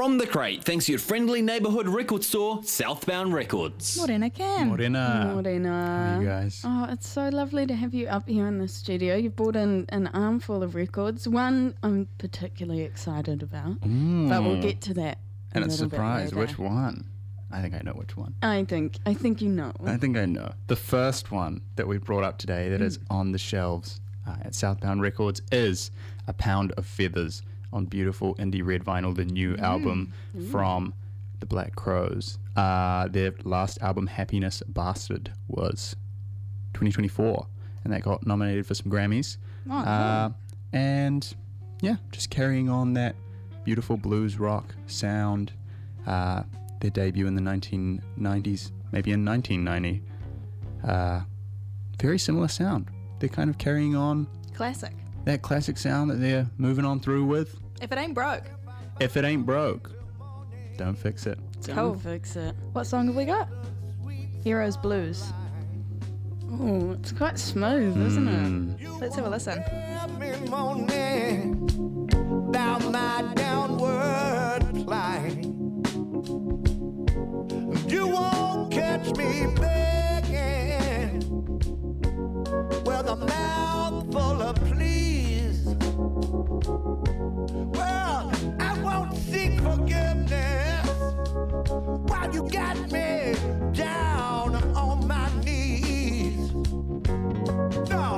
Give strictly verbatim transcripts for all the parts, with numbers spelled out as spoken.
From the Crate, thanks to your friendly neighbourhood record store, Southbound Records. Morena Cam. Morena. Morena. How are you guys? Oh, it's so lovely to have you up here in the studio. You've brought in an armful of records. One I'm particularly excited about, Mm. but we'll get to that. a And it's a little bit surprise. later. Which one? I think I know which one. I think I think you know. I think I know. The first one that we brought up today that is on the shelves uh, at Southbound Records is A Pound of Feathers on beautiful indie red vinyl, the new album from the Black Crowes. Uh, their last album, Happiness Bastard, was twenty twenty-four, and that got nominated for some Grammys. Oh, cool. Uh, and yeah, just carrying on that beautiful blues rock sound. Uh, their debut in the nineteen nineties, maybe in nineteen ninety. Uh, very similar sound. They're kind of carrying on Classic. that classic sound that they're moving on through with. If it ain't broke. If it ain't broke, don't fix it. Don't Cool. fix it. What song have we got? Heroes Blues. Oh, it's quite smooth, isn't it? Mm. Let's have a listen. Every morning, down my downward climb, you won't catch me begging with a mouth full of pleas. Well, I won't seek forgiveness while you got me down on my knees. No.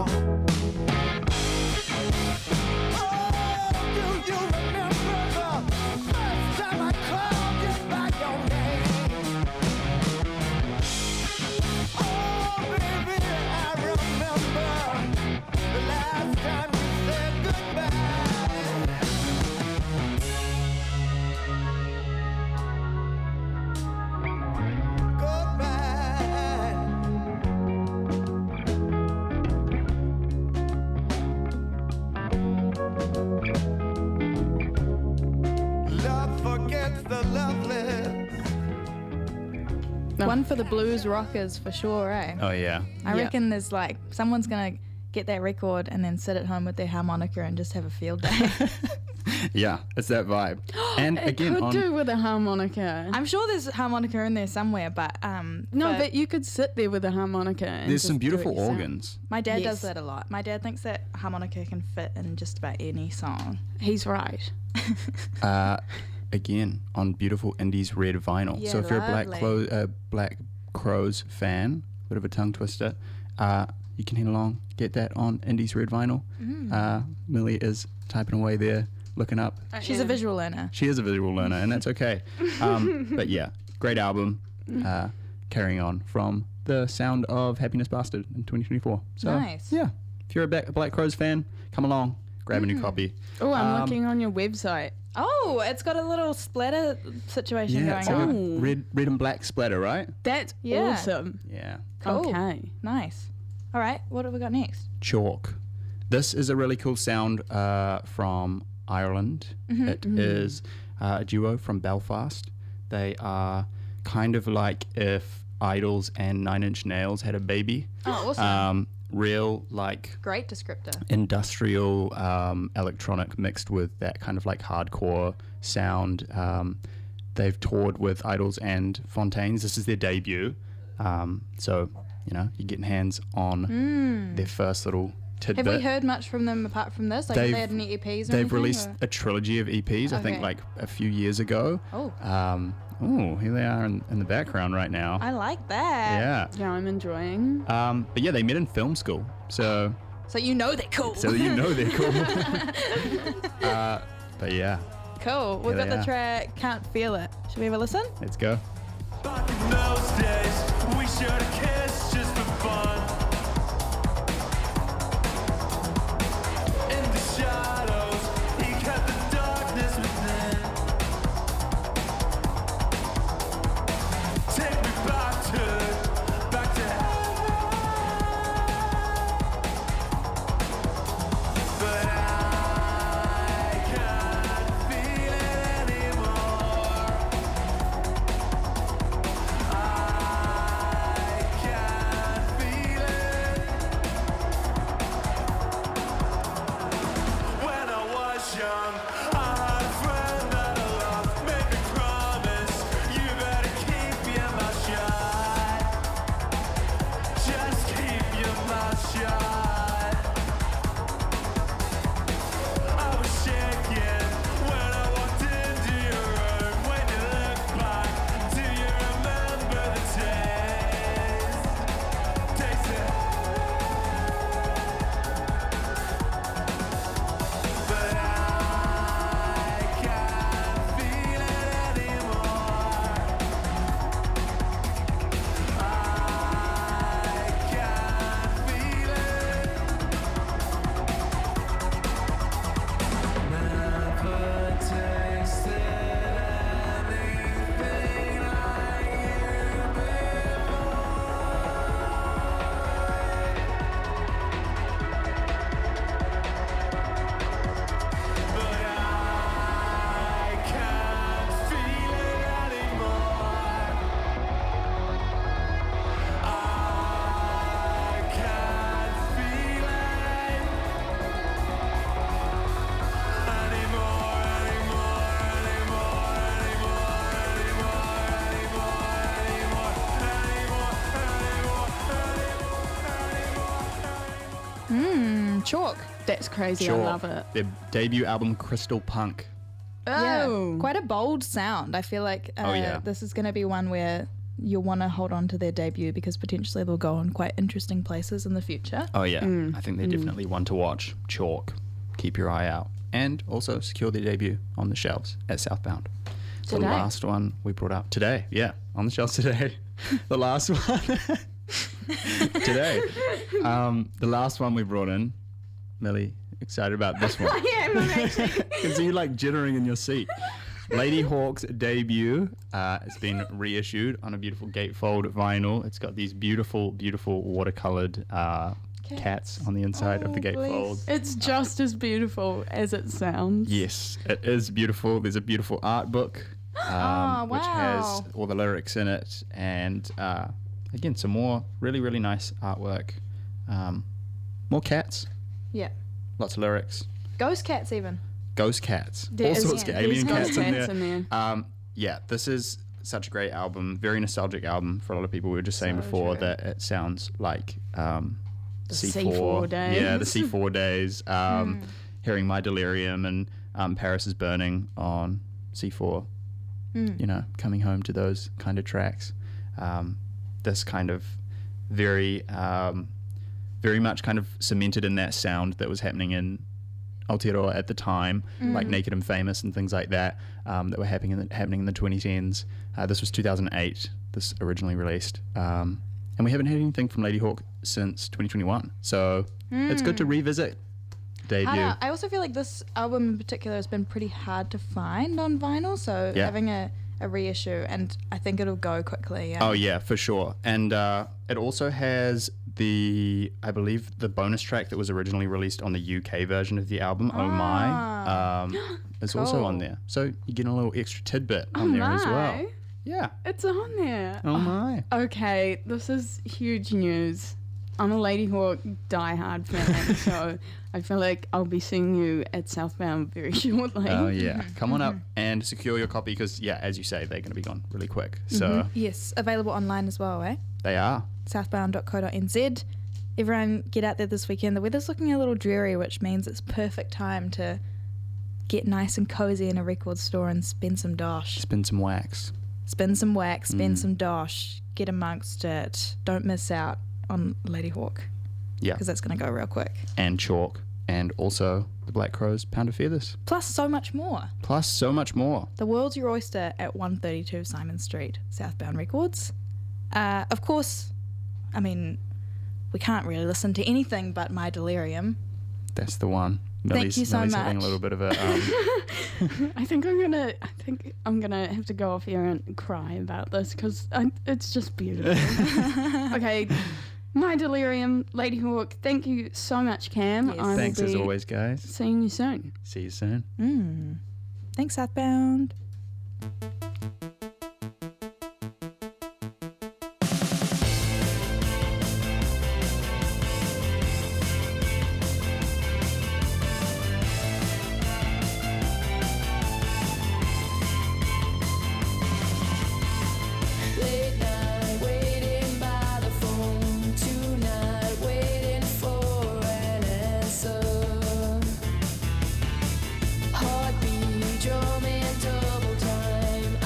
One for the blues rockers for sure, eh? Oh, yeah. I Yeah. reckon there's like, someone's going to get that record and then sit at home with their harmonica and just have a field day. Yeah, it's that vibe. And It again, could on, do with a harmonica. I'm sure there's harmonica in there somewhere, but um, no, for- but you could sit there with a harmonica. And there's just some do it beautiful yourself. organs. my dad Yes. does that a lot. My dad thinks that harmonica can fit in just about any song. He's right. Uh, again, on beautiful indies red vinyl. Yeah, so if you're a Black, lovely. Clo- uh, Black Crowes fan, bit of a tongue twister, uh, you can head along, get that on indies red vinyl. Mm. Uh, Millie is typing away there, looking up. She's a visual learner. She is a visual learner, and that's okay. Um, but yeah, great album. Uh, carrying on from the sound of Happiness Bastard in twenty twenty-four. So Nice. yeah, if you're a Black, Black Crowes fan, come along, grab a new copy. Oh, I'm Um, looking on your website. Oh, it's got a little splatter situation Yeah, it's going like on. a red, red and black splatter, right? That's Yeah. awesome. Yeah. Cool. Okay. Nice. All right, what have we got next? Chalk. This is a really cool sound uh, from Ireland. It is uh, a duo from Belfast. They are kind of like if Idols and Nine Inch Nails had a baby. Oh, awesome. Um, real like Great descriptor. industrial um, electronic mixed with that kind of like hardcore sound. Um, they've toured with Idols and Fontaines. This is their debut. Um, so, you know, you're getting hands on their first little tidbit. Have we heard much from them apart from this? Like, have They've- they had any E Ps or They've anything, released or- a trilogy of E Ps, I think Okay. like a few years ago. Oh. Um, oh, here they are in, in the background right now. I like that. Yeah. Yeah, I'm enjoying. Um, but yeah, they met in film school. So, So you know they're cool. so you know they're cool. uh, but yeah, Cool. We've Here got they the are. track Can't Feel It. Should we have a listen? let's go. Back in those days, we shared a kiss just for fun. In the shadows, he kept the darkness within. Take me back to, back to heaven. But I can't feel it anymore. I can't feel it. When Chalk. That's crazy. Sure. I love it. Their debut album, Crystal Punk. Oh, Yeah, quite a bold sound. I feel like uh, Oh, yeah. this is going to be one where you'll want to hold on to their debut because potentially they'll go on quite interesting places in the future. Oh yeah, I think they're definitely one to watch. Chalk, keep your eye out, and also secure their debut on the shelves at Southbound. So the Today. last one we brought up today, yeah, on the shelves today. The last one today. Um, the last one we brought in. Millie, excited about this one? yeah, I'm actually. Can see you like jittering in your seat. Lady Hawk's debut uh, has been reissued on a beautiful gatefold vinyl. It's got these beautiful, beautiful watercolored uh, cats on the inside of the Oh, gatefold. bless. It's just as beautiful as it sounds. Yes, it is beautiful. There's a beautiful art book, um, Oh, which has wow. all the lyrics in it, and uh, again, some more really, really nice artwork. Um, more cats, Yeah. lots of lyrics. Ghost cats even. Ghost cats, There all is- sorts of yeah, alien there's cats, ghost in cats there. in there. Um, yeah, this is such a great album, very nostalgic album for a lot of people. We were just saying So before true. that it sounds like um, The C C four, four days. yeah, the C four days. Hmm. Um, Hearing My Delirium and um, Paris is Burning on C four. Hmm. You know, coming home to those kind of tracks. Um, this kind of very, um, very much kind of cemented in that sound that was happening in Aotearoa at the time, like Naked and Famous and things like that, um, that were happening in the, happening in the twenty tens. Uh, this was two thousand eight, this originally released. Um, and we haven't had anything from Lady Hawk since twenty twenty-one. So it's good to revisit debut. I, don't know, I also feel like this album in particular has been pretty hard to find on vinyl, so Yeah. having a, a reissue, and I think it'll go quickly. Yeah. Oh yeah, for sure. And uh, it also has the, I believe, the bonus track that was originally released on the U K version of the album, Oh My, um, is also on Cool. there. So you get a little extra tidbit Oh on there my. as well. Yeah. It's on there. Oh my. Okay, this is huge news. I'm a Lady Hawk diehard fan, so I feel like I'll be seeing you at Southbound very shortly. Oh yeah, come on up and secure your copy because yeah, as you say, they're going to be gone really quick. So Yes, available online as well, eh? they are. southbound dot co dot n z. Everyone get out there this weekend. The weather's looking a little dreary, which means it's perfect time to get nice and cozy in a record store and spend some dosh. Spin some wax. Spend some wax, spend Mm. some dosh, get amongst it. Don't miss out on Lady Hawk Yeah, because that's going to go real quick. and chalk, and also the Black Crowes Pound of Feathers. Plus so much more. Plus so much more. The World's Your Oyster at one thirty-two Simon Street, Southbound Records. Uh, of course, I mean, we can't really listen to anything but My Delirium. That's the one. Thank Millie's, you so Millie's having a much. little bit of a. Um, I think I'm gonna. I think I'm gonna have to go off here and cry about this because it's just beautiful. Okay, My Delirium, Lady Hawk. Thank you so much, Cam. Yes. I will thanks as be always, guys. Seeing you soon. See you soon. Mm. Thanks, Southbound. Late night, waiting by the phone. Tonight, waiting for an answer. Heartbeat drumming double time.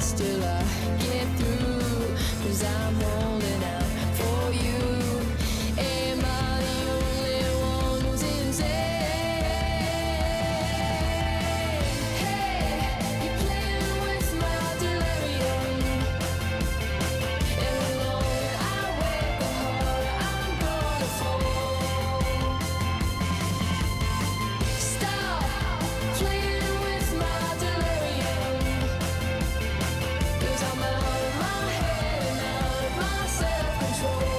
still I get through, 'cause I'm holding out for you. Am I the only one who's insane? Hey, you're playing with my delirium, and the longer I wait, the harder I'm gonna fall. Stop playing with my delirium, 'cause I'm out of my head and out of my self-control.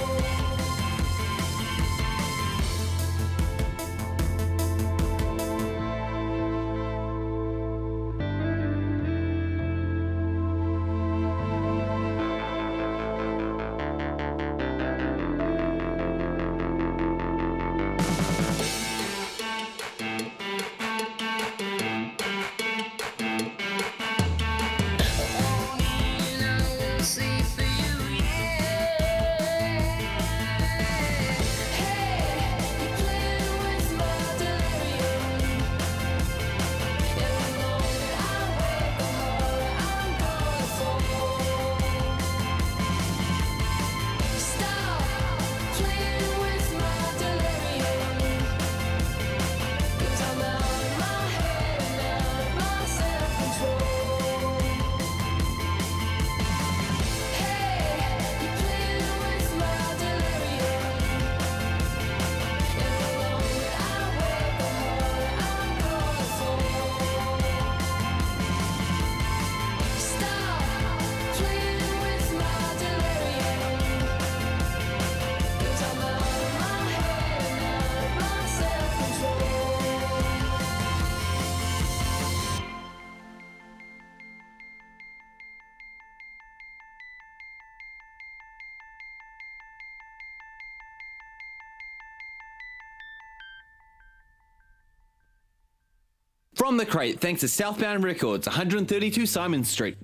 And I won't sleep for you, yeah. Hey, you're playing with my delirium, and the longer I wait, the harder I'm gonna fall. Stop playing with my delirium, 'cause I'm out of my head and out of my self-control. Hey, you're playing with my delirium, and the longer I wait, the harder I'm gonna fall. Stop playing with my delirium, 'cause I'm out of my head and out of my self-control. From the crate, thanks to Southbound Records, one thirty-two Simon Street.